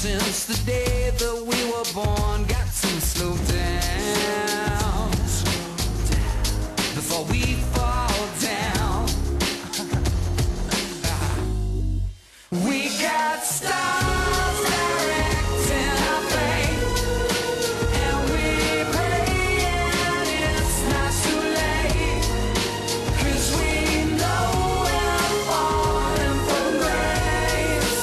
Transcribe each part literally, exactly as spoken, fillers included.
since the day that we were born. Got to slow down before we fall down. We got stars directing our fate, and we praying it's not too late, 'cause we know we're falling from grace.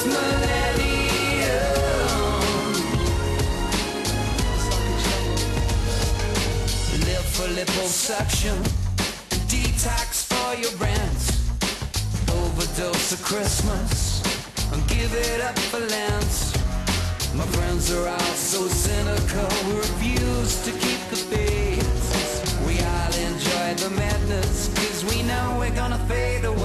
Millennium. Live for liposuction, detox for your brands, overdose of Christmas, and give it up for Lent. My friends are all so cynical, we refuse to keep the faith. We all enjoy the madness, 'cause we know we're gonna fade away.